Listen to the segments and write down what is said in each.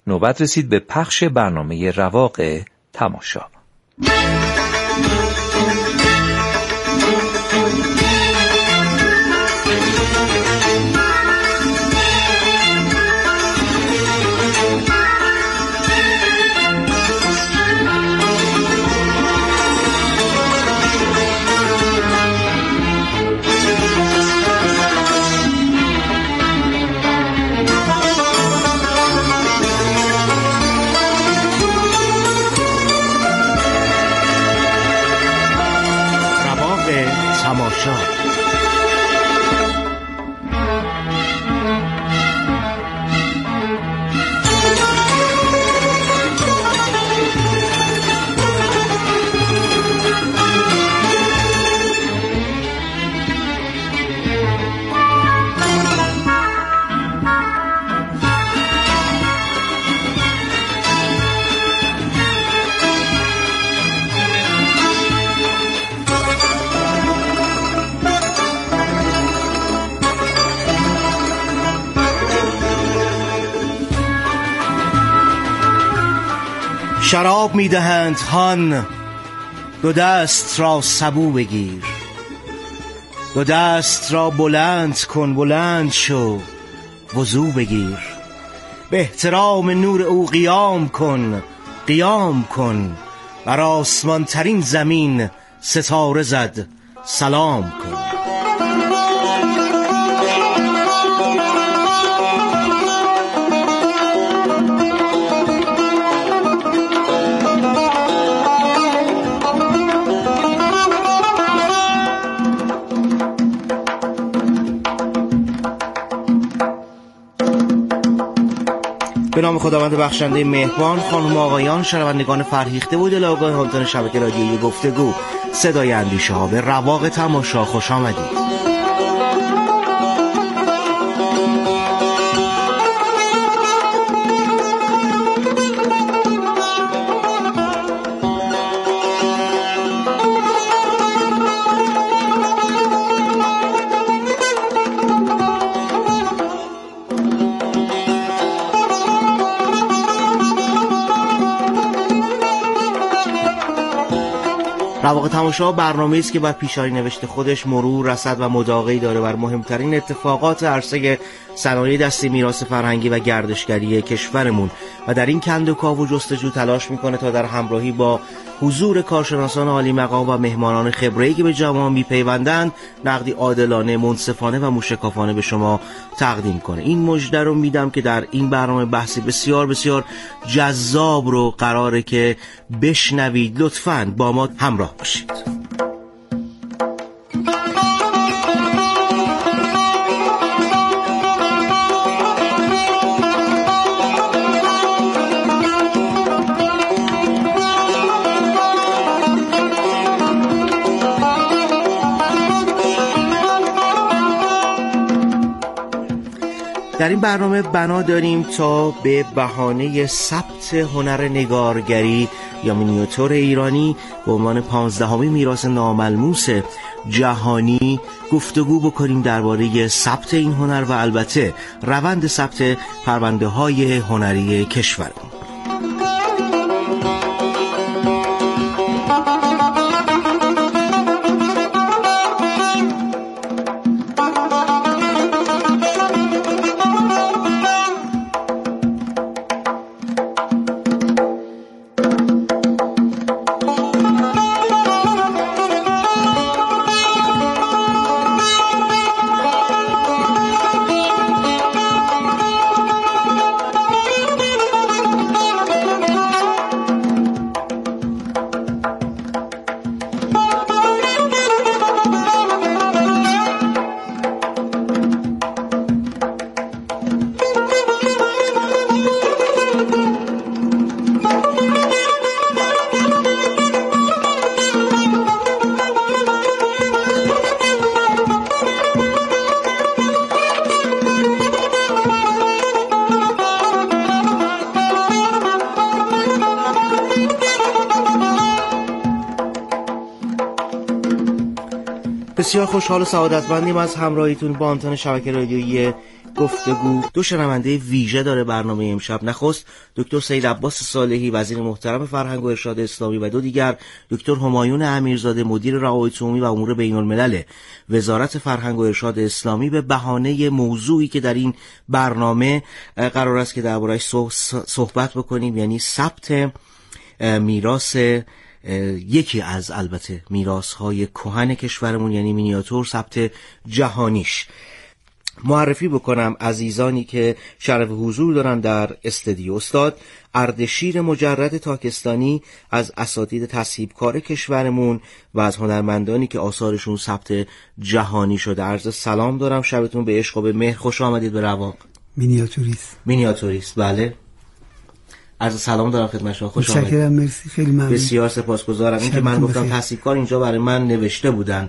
نوبت رسید به پخش برنامه رواق تماشا. شراب میدهند هان، دو دست را سبو بگیر، دو دست را بلند کن، بلند شو وضو بگیر، به احترام نور او قیام کن، قیام کن، بر آسمان ترین زمین ستاره زد سلام کن. به نام خداوند بخشنده مهربان، خانم و آقایان، شنوندگان فرهیخته و دل‌آگاه همتون شبکه رادیویی گفتگو صدای اندیشه ها، به رواق تماشا خوش آمدید. رواق تماشا برنامه‌ای است که بر پیشاری نوشته خودش مرور، رصد و مداقه‌ای داره بر مهمترین اتفاقات عرصه صنایع دستی، میراث فرهنگی و گردشگری کشورمون و در این کندوکاو و جستجو تلاش میکنه تا در همراهی با حضور کارشناسان عالی مقام و مهمانان خبره‌ای که به جمع میپیوندند نقدی عادلانه، منصفانه و موشکافانه به شما تقدیم کنه. این مژده رو میدم که در این برنامه بحثی بسیار بسیار جذاب رو قراره که بشنوید. لطفاً با ما همراه باشید. در این برنامه بنا داریم تا به بهانه ثبت هنر نگارگری یا مینیاتور ایرانی به عنوان 15مین میراث ناملموس جهانی گفتگو بکنیم درباره ثبت این هنر و البته روند ثبت پرونده‌های هنری کشورمون. بسیار خوشحال و سعادتمندیم از همراهیتون با آنتن شبکه رادیویی گفتگو دو شنونده ویژه داره برنامه امشب. نخست دکتر سید عباس صالحی وزیر محترم فرهنگ و ارشاد اسلامی و دو دیگر دکتر همایون امیرزاده مدیر روابط عمومی و امور بین الملل وزارت فرهنگ و ارشاد اسلامی به بهانه موضوعی که در این برنامه قرار است که درباره‌اش صحبت بکنیم، یعنی ثبت میراث، یکی از البته میراث‌های کهن کشورمون، یعنی مینیاتور، ثبت جهانیش. معرفی بکنم عزیزانی که شرف حضور دارن در استودیو. استاد اردشیر مجرد تاکستانی از اساتید تصحیح‌کار کشورمون و از هنرمندانی که آثارشون ثبت جهانی شده. عرض سلام دارم، شبتون به عشق و به مهر، خوش آمدید به رواق. مینیاتوریست بله. عرض سلام دارم خدمت شما، خوش آمدید. متشکرم، مرسی، خیلی ممنون. بسیار سپاسگزارم. این که من گفتم تصحیح‌کار اینجا برای من نوشته بودن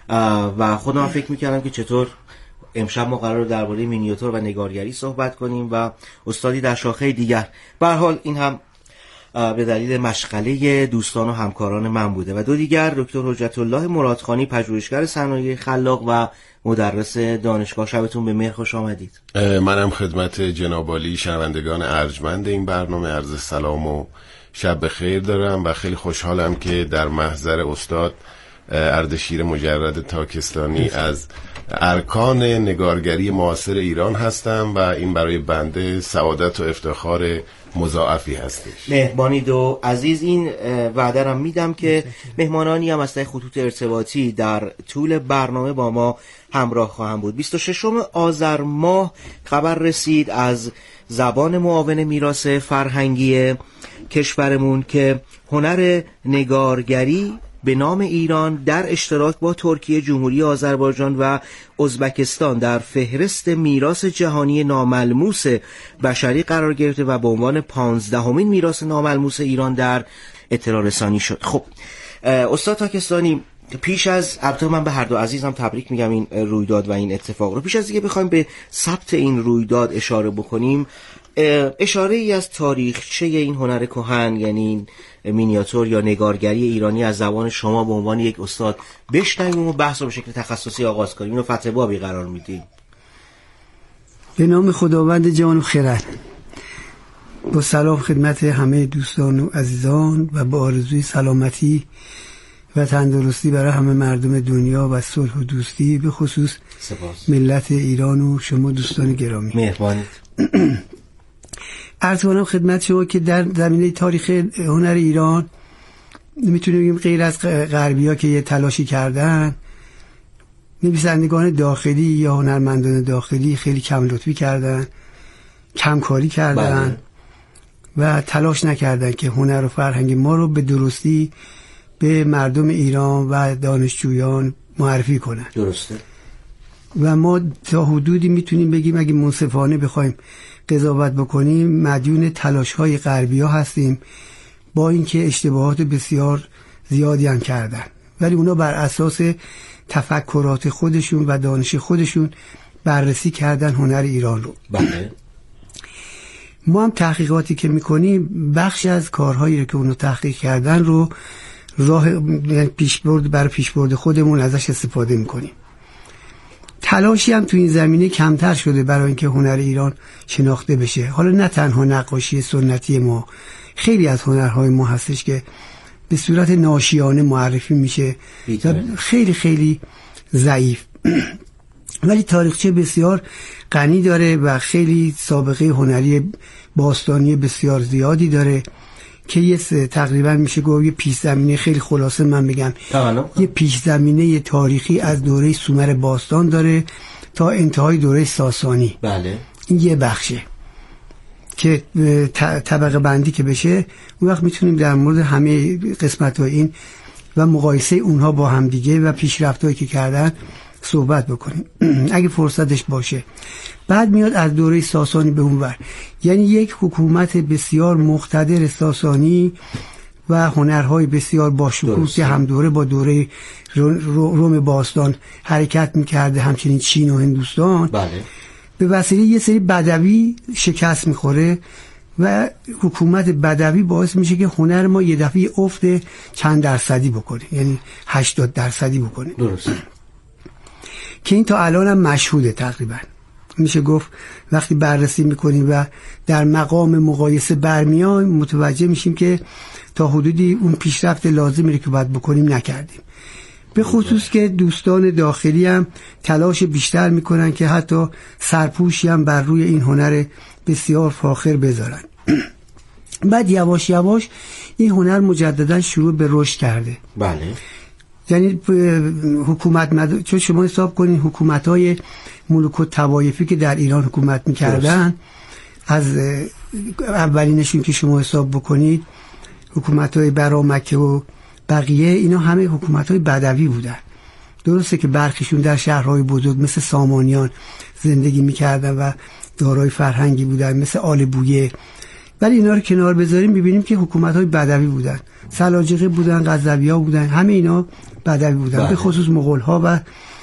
و خودم فکر می‌کردم که چطور امشب ما قرار درباره مینیاتور و نگارگری صحبت کنیم و استادی در شاخه دیگر. به هر حال این هم به دلیل مشغله دوستان و همکاران من بوده. و دو دیگر دکتر حجت الله مرادخانی پژوهشگر صنایع خلاق و مدرس دانشگاه. شبتون به مهر، خوش آمدید. منم خدمت جناب عالی شنوندگان ارجمند این برنامه عرض سلام و شب بخیر دارم و خیلی خوشحالم که در محضر استاد اردشیر مجرد تاکستانی از ارکان نگارگری معاصر ایران هستم و این برای بنده سعادت و افتخار مضاعفی هستش. مهربانی دو عزیز. این وعده را میدم که مهمانانی هم از طریق خطوط ارتباطی در طول برنامه با ما همراه خواهم بود. 26 آذر ماه خبر رسید از زبان معاون میراث فرهنگی کشورمون که هنر نگارگری به نام ایران در اشتراک با ترکیه، جمهوری آذربایجان و ازبکستان در فهرست میراث جهانی ناملموس بشری قرار گرفته و به عنوان 15مین میراث ناملموس ایران در اطلاع رسانی شد. خب استاد تاکستانی، پیش از البته من به هر دو عزیزم تبریک میگم این رویداد و این اتفاق رو، پیش از اینکه بخوایم به ثبت این رویداد اشاره بکنیم، اشاره ای از تاریخچه این هنر کهن، یعنی مینیاتور یا نگارگری ایرانی، از زبان شما به عنوان یک استاد بشنویم و بحث رو به شکل تخصصی آغاز کنیم. اینو فتح بابی قرار میدیم. به نام خداوند جان و خرد، با سلام خدمت همه دوستان و عزیزان و با آرزوی سلامتی و تندرستی برای همه مردم دنیا و صلح و دوستی، به خصوص ملت ایران و شما دوستان گرامی. مهربانید. عرض کنم خدمت شما که در زمینه تاریخ هنر ایران میتونیم بگیم غیر از غربی‌ها که یه تلاشی کردن، نویسندگان داخلی یا هنرمندان داخلی خیلی کم لطفی کردن، کمکاری کردن و تلاش نکردن که هنر و فرهنگ ما رو به درستی به مردم ایران و دانشجویان معرفی کنن. درسته. و ما تا حدودی میتونیم بگیم اگه منصفانه بخوایم قضاوت بکنیم مدیون تلاش‌های غربی‌ها هستیم، با اینکه اشتباهات بسیار زیادی هم کردن، ولی اونا بر اساس تفکرات خودشون و دانش خودشون بررسی کردن هنر ایران رو. بله. ما هم تحقیقاتی که میکنیم بخش از کارهایی رو که اونو تحقیق کردن رو راه پیشبرد برای پیشبرد خودمون ازش استفاده میکنیم. تلاشی هم تو این زمینه کمتر شده برای اینکه هنر ایران شناخته بشه. حالا نه تنها نقاشی سنتی ما، خیلی از هنرهای ما هستش که به صورت ناشیانه معرفی میشه، خیلی خیلی ضعیف، ولی تاریخچه بسیار غنی داره و خیلی سابقه هنری باستانی بسیار زیادی داره که یه تقریبا میشه گفت یه پیش زمینه، خیلی خلاصه من بگم، یه پیش زمینه تاریخی از دوره سومر باستان داره تا انتهای دوره ساسانی. بله. این یه بخشه که طبقه بندی که بشه اون وقت میتونیم در مورد همه قسمت‌های این و مقایسه اونها با همدیگه و پیشرفت‌هایی که کردن صحبت بکنیم اگه فرصتش باشه. بعد میاد از دوره ساسانی به اونور، یعنی یک حکومت بسیار مقتدر ساسانی و هنرهای بسیار باشکوه که هم دوره با دوره روم باستان حرکت میکرده، همچنین چین و هندوستان. بله. به وسیله یه سری بدوی شکست میخوره و حکومت بدوی باعث میشه که هنر ما یه دفعه افت چند درصدی بکنه، یعنی 80% بکنه. درست. که این تا الان هم مشهوده تقریبا. میشه گفت وقتی بررسی میکنیم و در مقام مقایسه برمیایم متوجه میشیم که تا حدودی اون پیشرفت لازمی که باید بکنیم نکردیم. به خصوص که دوستان داخلی هم تلاش بیشتر میکنن که حتی سرپوشی هم بر روی این هنر بسیار فاخر بذارن. بعد یواش یواش این هنر مجددا شروع به رشد کرده. بله. یعنی حکومت چون شما حساب کنین حکومت‌های ملوک و طوایفی که در ایران حکومت می‌کردن، از اولینشون که شما حساب بکنید حکومت‌های برامکه و بقیه، اینا همه حکومت‌های بدوی بودن. درسته که برخیشون در شهرهای بزرگ مثل سامانیان زندگی می‌کردن و دارای فرهنگی بودن مثل آل بویه، ولی اینا رو کنار بذاریم می‌بینیم که حکومت‌های بدوی بودن. سلاجقه بودن، غزنوی‌ها بودن، همه اینا بدوی بودن. به خصوص مغول‌ها، و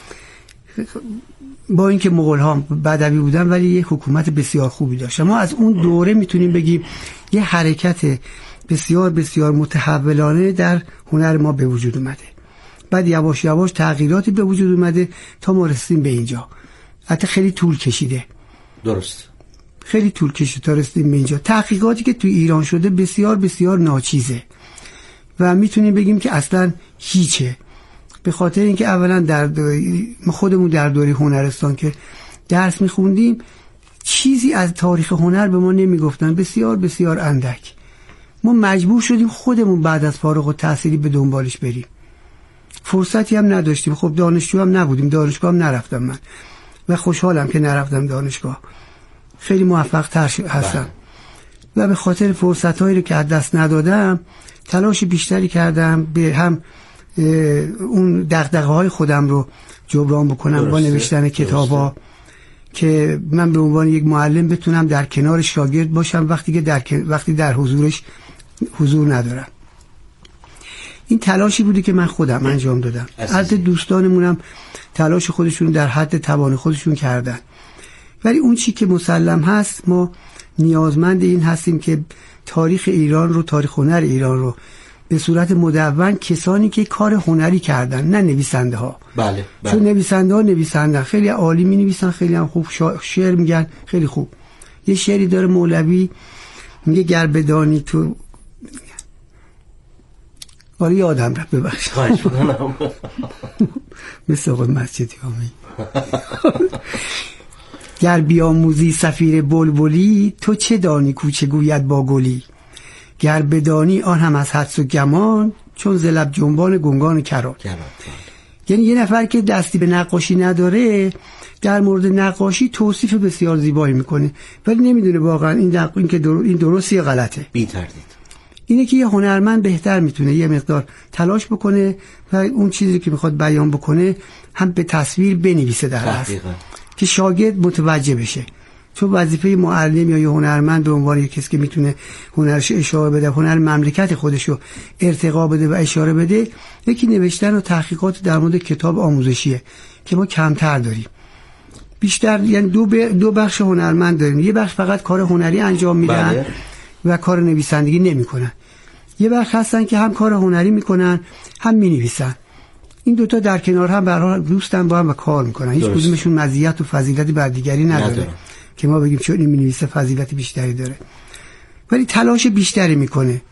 با اینکه مغول‌ها بدوی بودن ولی یه حکومت بسیار خوبی داشت. ما از اون دوره میتونیم بگیم یه حرکت بسیار بسیار متحولانه در هنر ما به وجود اومده. بعد یواش یواش تغییراتی به وجود اومده تا ما رسیدیم به اینجا. حتی خیلی طول کشیده. درست. خیلی طول کشیده تا رسیدیم به اینجا. تحقیقاتی که تو ایران شده بسیار بسیار ناچیزه و میتونیم بگیم که اصلا هیچه. به خاطر اینکه اولا ما خودمون در دوره هنرستان که درس میخوندیم چیزی از تاریخ هنر به ما نمیگفتن، بسیار بسیار اندک. ما مجبور شدیم خودمون بعد از فارغ التحصیلی به دنبالش بریم. فرصتی هم نداشتیم. خب دانشجو هم نبودیم، دانشگاه هم نرفتم من و خوشحالم که نرفتم دانشگاه. خیلی موفق تر هستم و به خاطر فرصت‌هایی رو که از دست ندادم تلاش بیشتری کردم به هم اون دغدغه‌های خودم رو جبران بکنم با نوشتن کتابا، که من به عنوان یک معلم بتونم در کنار شاگرد باشم وقتی در حضورش حضور ندارم. این تلاشی بودی که من خودم انجام دادم. از دوستانمونم تلاش خودشون در حد توان خودشون کردن. ولی اون چی که مسلم هست، ما نیازمند این هستیم که تاریخ ایران رو، تاریخ هنر ایران رو به صورت مدون کسانی که کار هنری کردن، نه نویسنده ها. بله. چون نویسنده ها نویسندن، خیلی عالی می نویسن، خیلی هم خوب شعر میگن، خیلی خوب. یه شعری داره مولوی میگه گر بدانی تو، آره یادم رفت، ببخشید. خواهش می‌کنم. مثل آقای مسجدی آمی. گر بیاموزی سفیر بلبلی، تو چه دانی کوچه گوید با گلی. گر بدانی آن هم از حدس و گمان، چون ز لب جنبان گنگان کران. یعنی یه نفر که دستی به نقاشی نداره در مورد نقاشی توصیف بسیار زیبایی میکنه ولی نمیدونه واقعا این درستی یا غلطه. بی تردید اینه که یه هنرمند بهتر میتونه یه مقدار تلاش بکنه و اون چیزی که میخواد بیان بکنه هم به تصویر بنویسه در اصل که شاگرد متوجه بشه. چون وظیفه معلم یا یه هنرمند به عنوان کسی که میتونه هنرش اشاره بده، هنر مملکت خودشو ارتقا بده و اشاره بده، یکی نوشتن و تحقیقات در مورد کتاب آموزشیه که ما کمتر داریم. بیشتر یعنی دو بخش هنرمند داریم. یه بخش فقط کار هنری انجام میدن و کار نویسندگی نمیکنن. یه بخش هستن که هم کار هنری میکنن هم مینویسن. این دوتا در کنار هم به هر حال دوستن با هم و کار میکنن. هیچ کدومشون مزیت و فضیلتی بر دیگری نداره که ما بگیم چون این مینویسه فضیلت بیشتری داره، ولی تلاش بیشتری میکنه.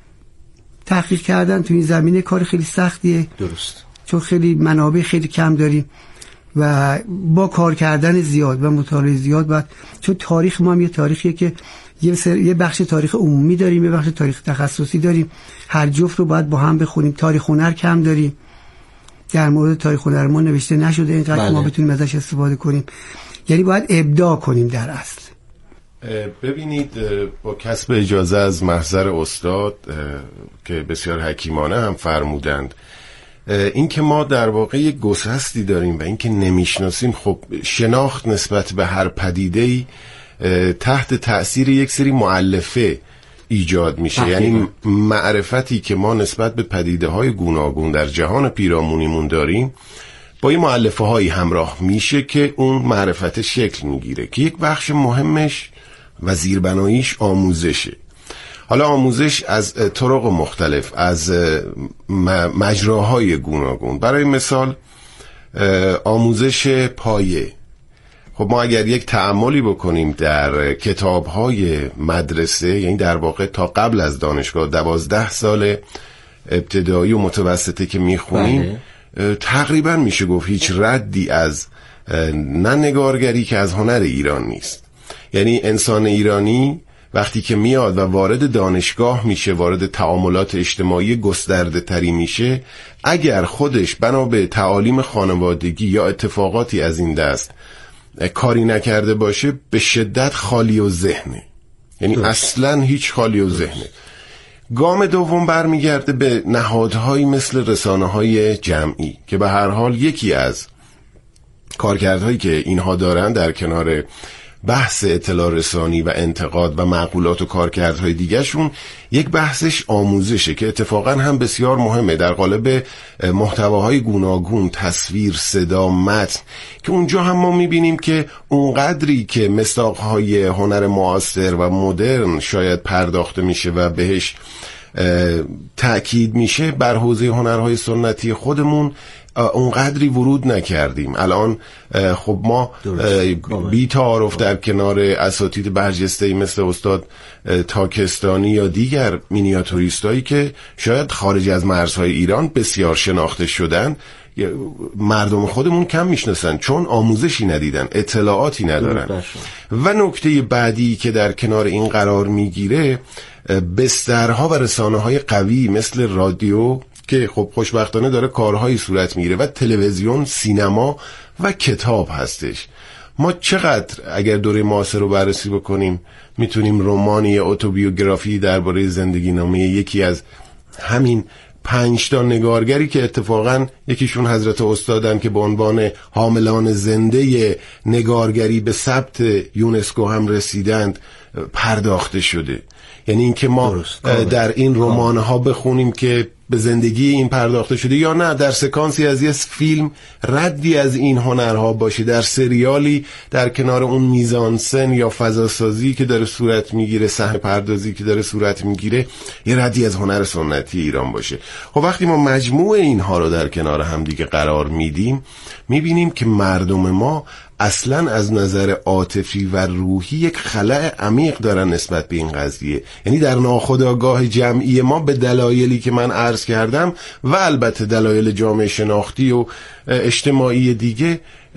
تحقیق کردن تو این زمینه کار خیلی سختیه. درست. چون خیلی منابع خیلی کم داریم و با کار کردن زیاد و مطالعه زیاد باید، چون تاریخ ما هم یه تاریخیه که یه بخش تاریخ عمومی داریم، یه بخش تاریخ تخصصی داریم، هر جفت رو باید با هم بخونیم. تاریخ هنر کم داریم، در مورد تاریخ هنر ما نوشته نشده اینقدر ما بتونیم ازش استفاده کنیم. یعنی باید ابداع کنیم در اصل. ببینید، با کسب اجازه از محضر استاد که بسیار حکیمانه هم فرمودند، این که ما در واقع یک گسستی داریم و این که نمیشناسیم، خب شناخت نسبت به هر پدیده‌ای تحت تأثیر یک سری مؤلفه ایجاد میشه. یعنی معرفتی که ما نسبت به پدیده‌های گوناگون در جهان پیرامونیمون داریم با این مؤلفه هایی همراه میشه که اون معرفت شکل میگیره که یک بخش مهمش و زیربناییش آموزشه. حالا آموزش از طرق مختلف، از مجراهای گوناگون. برای مثال آموزش پایه. خب خب ما اگر یک تأملی بکنیم در کتاب‌های مدرسه، یعنی در واقع تا قبل از دانشگاه 12 سال ابتدایی و متوسطه که میخونیم، تقریبا میشه گفت هیچ ردی از نه نگارگری که از هنر ایران نیست. یعنی انسان ایرانی وقتی که میاد و وارد دانشگاه میشه، وارد تعاملات اجتماعی گسترده تری میشه، اگر خودش بنا به تعالیم خانوادگی یا اتفاقاتی از این دست کاری نکرده باشه، به شدت خالی و ذهنه. یعنی اصلا هیچ خالی و ذهنه. گام دوم برمیگرده به نهادهایی مثل رسانه‌های جمعی که به هر حال یکی از کارکردهایی که اینها دارن در کنار بحث اطلاع رسانی و انتقاد و معقولات و کارکردهای دیگرشون، یک بحثش آموزشه که اتفاقا هم بسیار مهمه در قالب محتواهای گوناگون، تصویر، صدا، متن، که اونجا هم ما میبینیم که اونقدری که مصداقهای هنر معاصر و مدرن شاید پرداخته میشه و بهش تأکید میشه، بر حوزه هنرهای سنتی خودمون اونقدری ورود نکردیم. الان خب ما بی تعارف در کنار اساتید برجسته‌ای مثل استاد تاکستانی یا دیگر مینیاتوریستایی که شاید خارج از مرزهای ایران بسیار شناخته شدن، مردم خودمون کم میشناسن چون آموزشی ندیدن، اطلاعاتی ندارن. و نکته بعدی که در کنار این قرار میگیره، بسترها و رسانه‌های قوی مثل رادیو که خب خوشبختانه داره کارهایی صورت میگیره و تلویزیون، سینما و کتاب هستش. ما چقدر اگر دوره معاصر رو بررسی بکنیم میتونیم رمانی اتوبیوگرافی درباره زندگی نامه یکی از همین 5 تا نگارگری که اتفاقا یکیشون حضرت استادن که به عنوان حاملان زنده نگارگری به ثبت یونسکو هم رسیدند پرداخته شده. یعنی اینکه ما در این رمان‌ها بخونیم که به زندگی این پرداخته شده، یا نه در سکانسی از یه فیلم ردی از این هنرها باشه، در سریالی در کنار اون میزانسن یا فضاسازی که داره صورت میگیره، صحنه پردازی که داره صورت میگیره، یه ردی از هنر سنتی ایران باشه. خب وقتی ما مجموع اینها رو در کنار هم دیگه قرار میدیم، میبینیم که مردم ما اصلا از نظر عاطفی و روحی یک خلأ عمیق دارن نسبت به این قضیه. یعنی در ناخودآگاه جمعی ما به دلایلی که من عرض کردم و البته دلایل جامعه شناختی و اجتماعی دیگه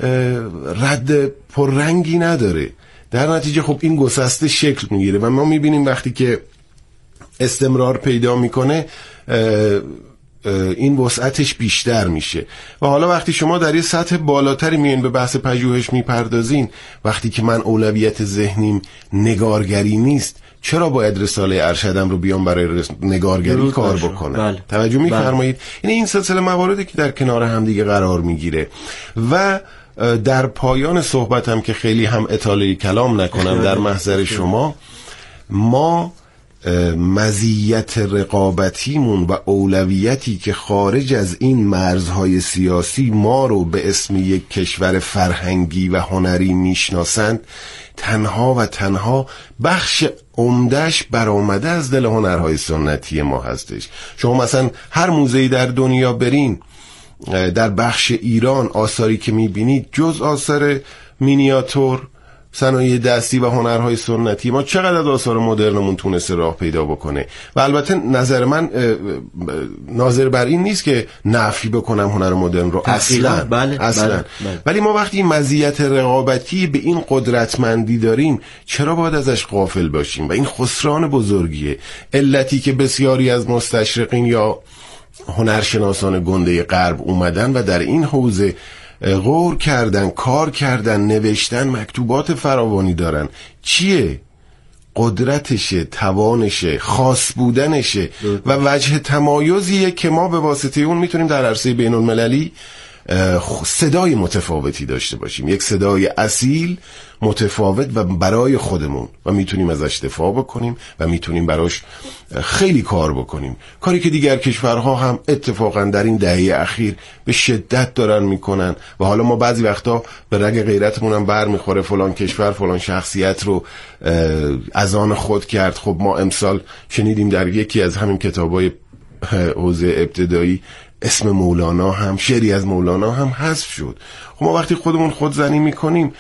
رد پررنگی نداره. در نتیجه خب این گسسته شکل میگیره و ما میبینیم وقتی که استمرار پیدا میکنه این وسعتش بیشتر میشه. و حالا وقتی شما در یه سطح بالاتری میین به بحث پژوهش میپردازین، وقتی که من اولویت ذهنیم نگارگری نیست، چرا باید رساله ارشدم رو بیام برای نگارگری کار بکنم؟ توجه میفرمایید؟ این سلسله مواردی که در کنار هم دیگه قرار میگیره. و در پایان صحبتم که خیلی هم اطاله کلام نکنم در محضر شما، ما مزیت رقابتیمون و اولویتی که خارج از این مرزهای سیاسی ما رو به اسم یک کشور فرهنگی و هنری میشناسند، تنها و تنها بخش عمده‌اش برآمده از دل هنرهای سنتی ما هستش. شما مثلا هر موزه‌ای در دنیا برین، در بخش ایران آثاری که میبینید جز آثار مینیاتور، صنایع دستی و هنرهای سنتی، ما چقدر از آثار مدرنمون تونسته راه پیدا بکنه. و البته نظر من ناظر بر این نیست که نفی بکنم هنر مدرن رو، اصلا بله. ولی ما وقتی مزیت رقابتی به این قدرتمندی داریم، چرا باید ازش غافل باشیم؟ و این خسران بزرگیه، علتی که بسیاری از مستشرقین یا هنرشناسان گنده غرب اومدن و در این حوزه غور کردن، کار کردن، نوشتن، مکتوبات فراوانی دارن. چیه؟ قدرتشه، توانشه، خاص بودنشه و وجه تمایزیه که ما به واسطه اون میتونیم در عرصه بین المللی صدای متفاوتی داشته باشیم، یک صدای اصیل متفاوت و برای خودمون، و میتونیم ازش دفاع بکنیم و میتونیم براش خیلی کار بکنیم، کاری که دیگر کشورها هم اتفاقا در این دهه اخیر به شدت دارن میکنن. و حالا ما بعضی وقتا به رگ غیرتمون هم بر میخوره فلان کشور فلان شخصیت رو از آن خود کرد. خب ما امسال شنیدیم در یکی از همین کتابای حوزه ابتدایی اسم مولانا هم، شعری از مولانا هم حذف شد. خب ما وقتی خودمون خودزنی میکنیم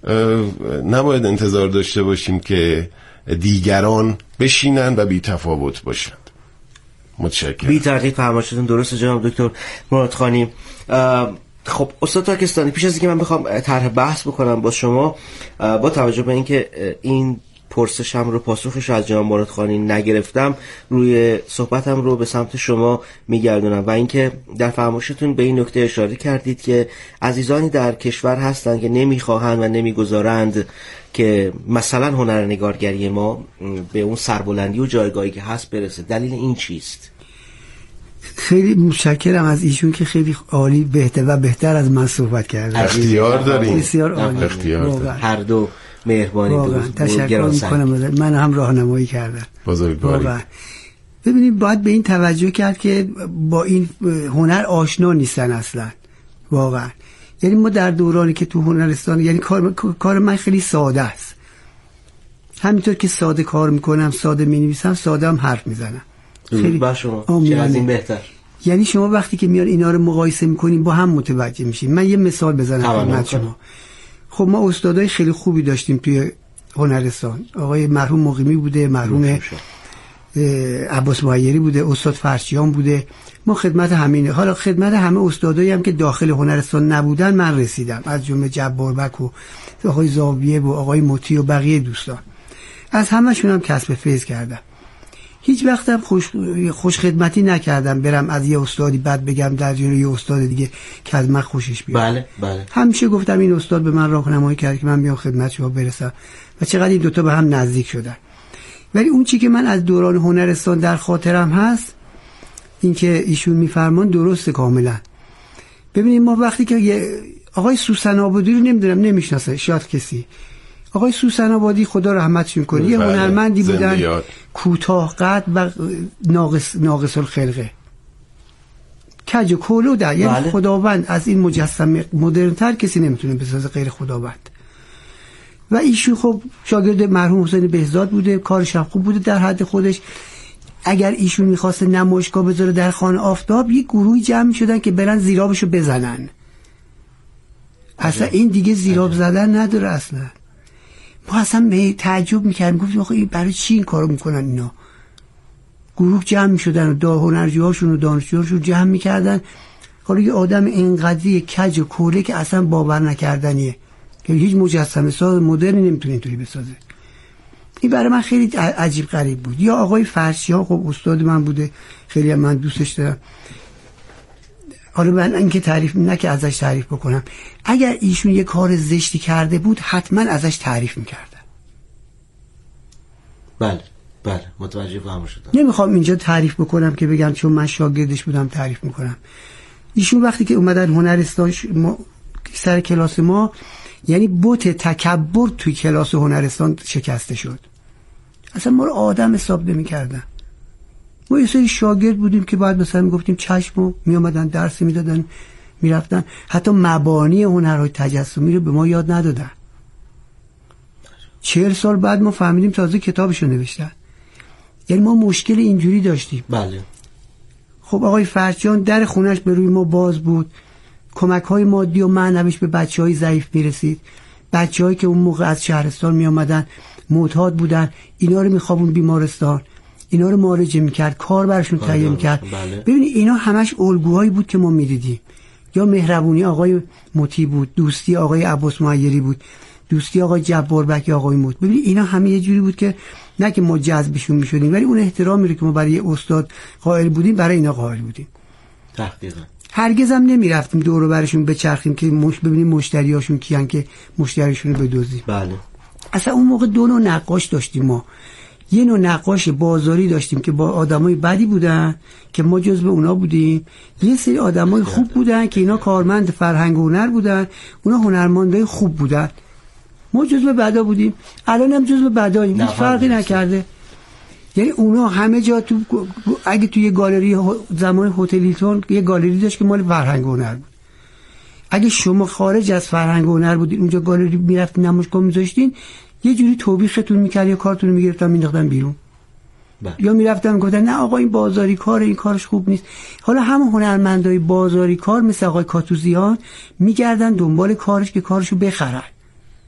نباید انتظار داشته باشیم که دیگران بشینن و بی تفاوت باشند. متشکرم. بی تردید فرمایشتون درسته جناب دکتر مرادخانی. خب استاد تاکستانی، پیش از اینکه من بخوام طرح بحث بکنم با شما، با توجه به اینکه این پرسشم رو پاسخش از جناب مرادخانی نگرفتم، روی صحبتم رو به سمت شما میگردونم و اینکه در فرمایشتون به این نکته اشاره کردید که عزیزانی در کشور هستند که نمیخواهند و نمیگذارند که مثلا هنرنگارگری ما به اون سربلندی و جایگاهی که هست برسه. دلیل این چیست؟ خیلی متشکرم از ایشون که خیلی عالی، بهتر و بهتر از من صحبت کردن. اختیار داریم، بسیار عالی، اختیار داریم. هر دو مهربانی واقعا تشکر میکنم، من هم راهنمایی کردم. بزرگواری. ببینید باید به این توجه کرد که با این هنر آشنا نیستن اصلا، واقعا. یعنی ما در دورانی که تو هنرستان، یعنی کار من خیلی ساده است، همینطور که ساده کار میکنم، ساده مینویسم، ساده هم حرف میزنم. خیلی با شما چه از این بهتر. یعنی شما وقتی که میان اینا رو مقایسه میکنین با هم متوجه میشین. من یه مثال بزنم خدمت شما. خب ما استادای خیلی خوبی داشتیم توی هنرستان. آقای مرحوم مقیمی بوده، مرحوم عباس معیری بوده، استاد فرشیان بوده. ما خدمت همینه. حالا خدمت همه استادایی هم که داخل هنرستان نبودن من رسیدم، از جمله جباربک و آقای زاویه و آقای مطیع و بقیه دوستان. از همه‌شون هم کسب فیض کردم. هیچ وقتم خوش خدمتی نکردم برم از یه استادی بعد بگم در جلوی یه استاد دیگه که از من خوشش بیاد. بله. همیشه گفتم این استاد به من راهنمایی کرد که من بیام خدمت شما برسم و چقدر این دوتا به هم نزدیک شدن. ولی اون چی که من از دوران هنرستان در خاطرم هست، این که ایشون میفرمان درسته کاملا. ببینید ما وقتی که آقای سوسن آبادی رو نمیشناسه شاید کسی، آقای سوسن آبادی خدا رحمتش کنه، یه هنرمندی بودن کوتاه قد و ناقص الخلقه، کج و کولو در، یعنی خداوند از این مجسمه مدرن‌تر کسی نمیتونه بسازه غیر خداوند. و ایشون خب شاگرد مرحوم حسین بهزاد بوده، کارش هم خوب بوده در حد خودش. اگر ایشون می‌خواست نمایشگاه بذاره در خانه آفتاب، یک گروهی جمع می‌شدن که برن زیرابشو بزنن. اصلا این دیگه زیراب زدن نداره اصلا. ما اصلا به تعجب میکردیم، گفتیم آخه این برای چی این کارو میکنن اینا؟ گروه جمع میشدن و هنرجوهاشون و دانشجوهاشون جمع میکردن. حالا یه آدم اینقدری کج و کوله که اصلا باور نکردنیه که هیچ مجسمه ساز مدرنی نمیتونه اینطوری بسازه. این برای من خیلی عجیب غریب بود. یا آقای فرشیان، خب استاد من بوده، خیلی هم من دوستش دارم. حالا من اینکه که ازش تعریف بکنم، اگر ایشون یه کار زشتی کرده بود حتما ازش تعریف میکردم. بله متوجه فهم شدم. نمیخوام اینجا تعریف بکنم که بگم چون من شاگردش بودم تعریف میکنم. ایشون وقتی که اومدن هنرستان سر کلاس ما، یعنی بوت تکبر توی کلاس هنرستان شکسته شد. اصلا ما رو آدم حساب نمی‌کردن. ما یه سری شاگرد بودیم که بعد مثلا میگفتیم چشم، می اومدن درس میدادن میرفتن، حتی مبانی هنرهای تجسمی رو به ما یاد ندادن. 40 سال بعد ما فهمیدیم تازه کتابشو نوشتن. یعنی ما مشکل اینجوری داشتیم. بله. خب آقای فرجان در خونش به روی ما باز بود، کمک‌های مادی و معنویش به بچه‌های ضعیف میرسید. بچه‌هایی که اون موقع از شهرستان می اومدن معتاد بودن، اینا رو میخوابون بیمارستان، اینا رو معالجه میکرد، کار برشون تهیه میکرد. بله. ببینید اینا همش الگوهایی بود که ما میدیدیم. یا مهربونی آقای مطیع بود، دوستی آقای عباس معیری بود، دوستی آقای جباربک یا آقای موت. ببینید اینا همه یه جوری بود که نه که ما جذبشون میشدیم، ولی اون احترامی رو که ما برای استاد قائل بودیم برای اینا قائل بودیم. تحقیقاً هرگز هم نمیرفتیم دور و برشون بچرخیم که ببینیم مشتریاشون کیان که مشتریشون رو بدزدیم. بله. اصلا اون موقع دو نوع نقاش داشتیم ما. یه نوع نقاش بازاری داشتیم که با آدمای بدی بودن که ما جزو اونا بودیم، یه سری آدمای خوب بودن که اینا کارمند فرهنگ و هنر بودن، اونا هنرمندای خوب بودن، ما جزو بدا بودیم. الان هم جزو بداییم، هیچ فرقی نکرده. یعنی اونا همه جا تو، اگه توی گالری زمان هتل هیلتون یه گالری داشت که مال فرهنگ و هنر بود، اگه شما خارج از فرهنگ و هنر بودین اونجا گالری میرفتین نمایشگاه میذاشتین، یه جوری توبیختون میکرد یا کارتون رو میگرفتن مینداختن بیرون. یا میرفتن گفتن نه آقا این بازاری کاره، این کارش خوب نیست. حالا همون هنرمندای بازاری کار مثل آقای کاتوزیان میگردن دنبال کارش که کارشو بخرن.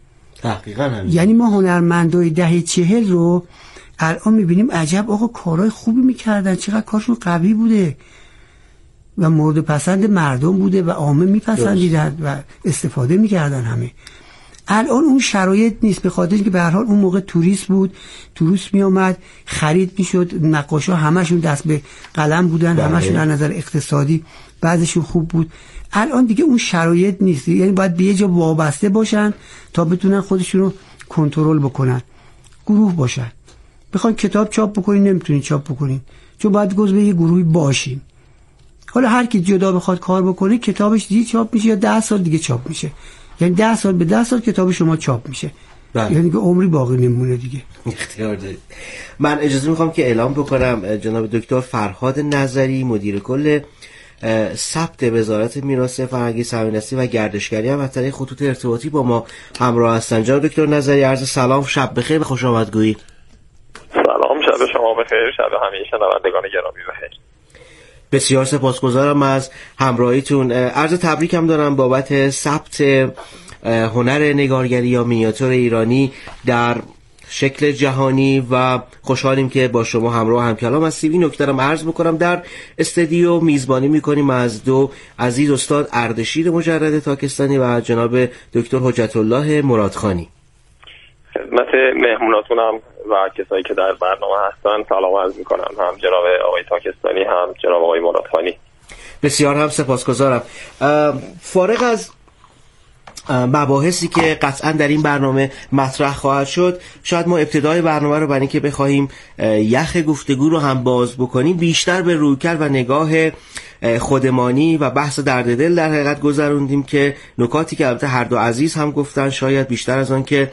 دقیقاً همین. یعنی ما هنرمندای دهه 40 رو الان میبینیم عجب آقا کارهای خوبی میکردن، چقدر کارشون قوی بوده و مورد پسند مردم بوده و عامه میپسندیدن و استفاده میکردن همه. الان اون شرایط نیست، به خاطر اینکه به هر حال اون موقع توریست بود، توریست میامد، خرید میشد، نقاشا همشون دست به قلم بودن، همشون از نظر اقتصادی بعضشون خوب بود. الان دیگه اون شرایط نیست، یعنی باید به یه جا وابسته باشن تا بتونن خودشون رو کنترل بکنن، گروه باشن. بخواین کتاب چاپ بکنین نمیتونین چاپ بکنین، چون باید جزو یه گروهی باشین. حالا هر کی جدا بخواد کار بکنه کتابش دیگه چاپ میشه یا 10 سال دیگه چاپ میشه، یعنی 10 سال به 10 سال کتاب شما چاپ میشه. یعنی که عمری باقی نمونه دیگه. اختیار دارید. من اجازه میخوام که اعلام بکنم جناب دکتر فرهاد نظری مدیر کل ثبت وزارت میراث فرهنگی، صهیونیستی و گردشگری هم از طریق خطوط ارتباطی با ما همراه هستند. جناب دکتر نظری عرض سلام، شب بخیر و خوش آمدگویی. سلام، شب شما بخیر، شب همه شنوندگان گرامی بخیر. بسیار سپاسگزارم از همراهیتون. عرض تبریک هم دارم بابت ثبت هنر نگارگری یا مینیاتور ایرانی در شکل جهانی و خوشحالیم که با شما همراه هم کلام هستیم. این نکته رو عرض بکنم در استودیو میزبانی میکنیم از دو عزیز، استاد اردشیر مجرد تاکستانی و جناب دکتر حجت الله مرادخانی. خدمت مهموناتونم و کسایی که در برنامه هستن سلام عرض میکنم، هم جناب آقای تاکستانی هم جناب آقای مرادخانی. بسیار هم سپاسگزارم. فارغ از مباحثی که قطعا در این برنامه مطرح خواهد شد، شاید ما ابتدای برنامه رو برای اینکه بخواهیم یخ گفتگو رو هم باز بکنیم بیشتر به رویکرد و نگاه خودمانی و بحث درد دل در حقیقت گذروندیم که نکاتی که البته هر دو عزیز هم گفتن شاید بیشتر از آن که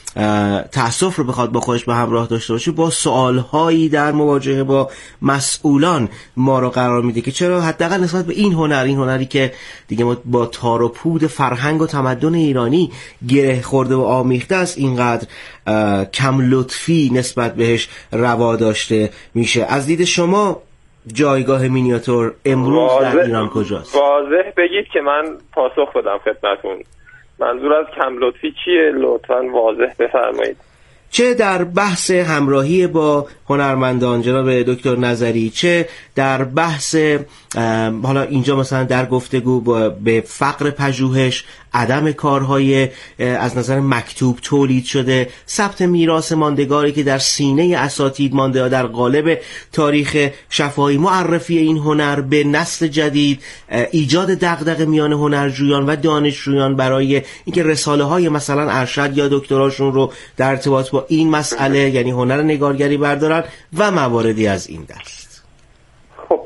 تأسف رو بخواد با خودش به همراه داشته باشه، با سوالهایی در مواجهه با مسئولان ما رو قرار میده که چرا حداقل نسبت به این هنری که دیگه ما با تار و پود فرهنگ و تمدن ایرانی گره خورده و آمیخته است اینقدر کم لطفی نسبت بهش روا داشته میشه. از دید شما جایگاه مینیاتور امروز در ایران کجاست؟ واضح بگید که من پاسخ بدم خدمتتون. منظور از کم لطفی چیه؟ لطفاً واضح بفرمایید. چه در بحث همراهی با هنرمندان جناب دکتر نظری، چه در بحث حالا اینجا مثلا در گفتگو به فقر پژوهش، عدم کارهای از نظر مکتوب تولید شده، ثبت میراث ماندگاری که در سینه اساتید مانده یا در قالب تاریخ شفاهی، معرفی این هنر به نسل جدید، ایجاد دغدغه میان هنرجویان و دانشجویان برای اینکه رساله های مثلا ارشد یا دکتراشون رو در ارتباط با این مسئله یعنی هنر نگارگری بردارن و مواردی از این دست. خب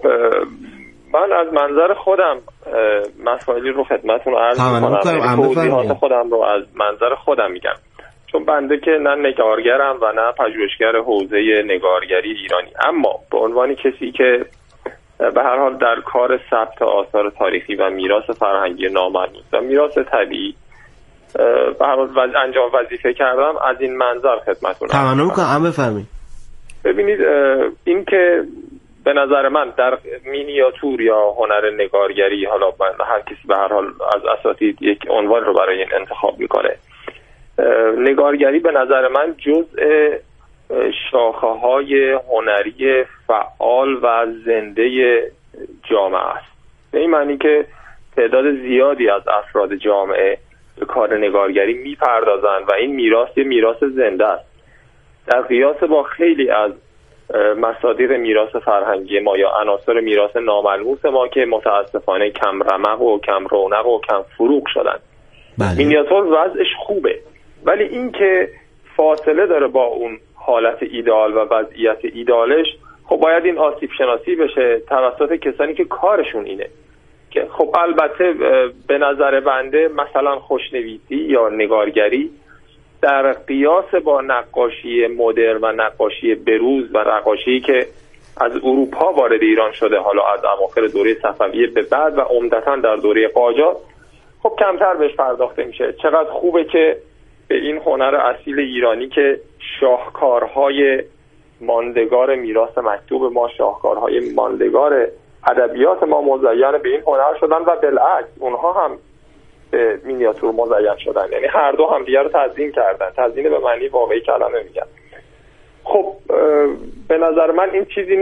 من از منظر خودم مسائلی رو خدمتتون عرض می‌کنم، توضیحات خودم رو از منظر خودم میگم، چون بنده که نه نگارگرم و نه پژوهشگر حوزه نگارگری ایرانی، اما به عنوان کسی که به هر حال در کار ثبت آثار تاریخی و میراث فرهنگی نامرئی و میراث طبیعی به هر حال انجام وظیفه کردم، از این منظر خدمتتون تمام کنم. بفرمایید. ببینید، این که به نظر من در مینیاتور یا هنر نگارگری، حالا هر کسی به هر حال از اساتید یک عنوان رو برای این انتخاب میکنه، نگارگری به نظر من جزء شاخه‌های هنری فعال و زنده جامعه است. به این معنی که تعداد زیادی از افراد جامعه به کار نگارگری میپردازند و این میراث میراث زنده است در قیاس با خیلی از مصادیق میراث فرهنگی ما یا عناصر میراث ناملموس ما که متاسفانه کم رمق و کم رونق و کم فروغ شدن. مینیاتور وضعش خوبه، ولی این که فاصله داره با اون حالت ایدئال و وضعیت ایدئالش، خب باید این آسیب شناسی بشه توسط کسانی که کارشون اینه. که خب البته به نظر بنده مثلا خوشنویسی یا نگارگری در قیاس با نقاشی مدرن و نقاشی بروز و نقاشی که از اروپا وارد ایران شده، حالا از اواخر دوره صفویه به بعد و عمدتاً در دوره قاجار، خب کمتر بهش پرداخته میشه. چقدر خوبه که به این هنر اصیل ایرانی که شاهکارهای ماندگار میراث مکتوب ما، شاهکارهای ماندگار ادبیات ما مزین به این هنر شدن و بالعکس اونها هم به مینیاتور مزین شدن، یعنی هر دو هم دیگر رو تزیین کردن. تزیین به معنی واقعی کلمه میگن. خب به نظر من این چیزی